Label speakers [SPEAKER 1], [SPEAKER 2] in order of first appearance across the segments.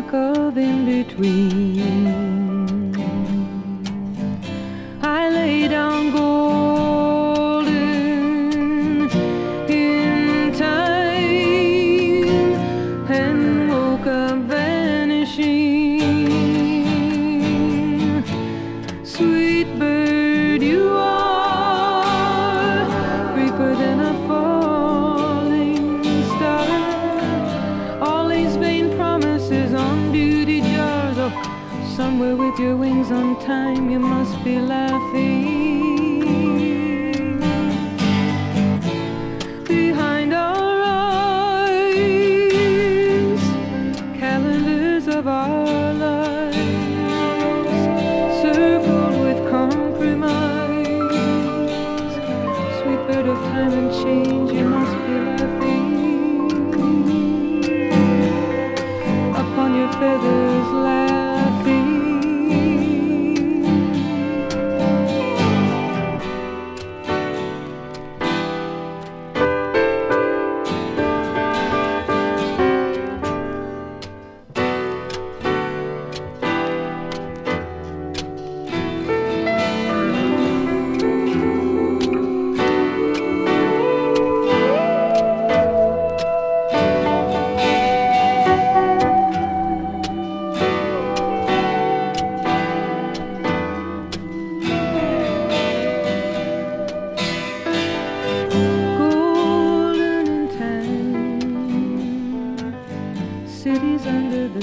[SPEAKER 1] lack of in between. I lay down golden in time and woke up vanishing. Sweet bird, you are briefer than a falling star. All these vain promises on duty jars. Oh, somewhere with your wings on time, you must be laughing. Behind our eyes, calendars of our lives, circled with compromise. Sweet bird of time and change, you must be laughing. Upon your feathers laughing. Cities under the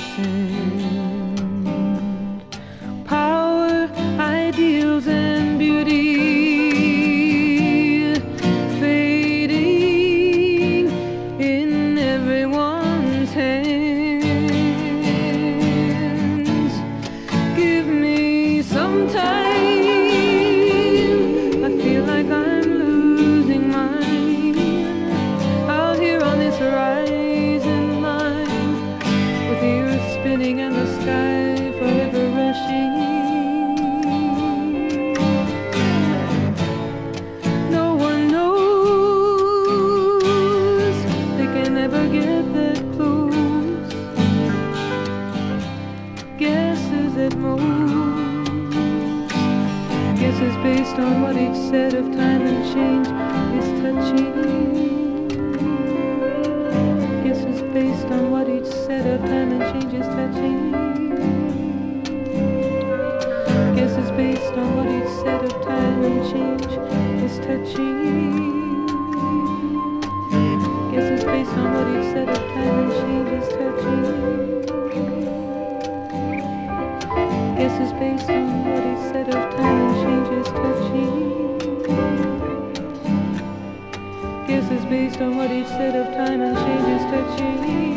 [SPEAKER 1] sand, power, ideals, and beauty fading in everyone's hands. Give me some time, I feel like I'm losing mine out here on this horizon line, with the earth spinning and the sky forever rushing. No one knows, they can never get that close. Guesses at most, guesses based on what each set of time and change is touching. Guesses based on what each set of time and change is touching. Guesses based on what each set of time and change is touching. Guesses based on what each set of time and change is touching. Guesses based on what each set of time and change is touching. Guesses based on what each set of time and change is touching.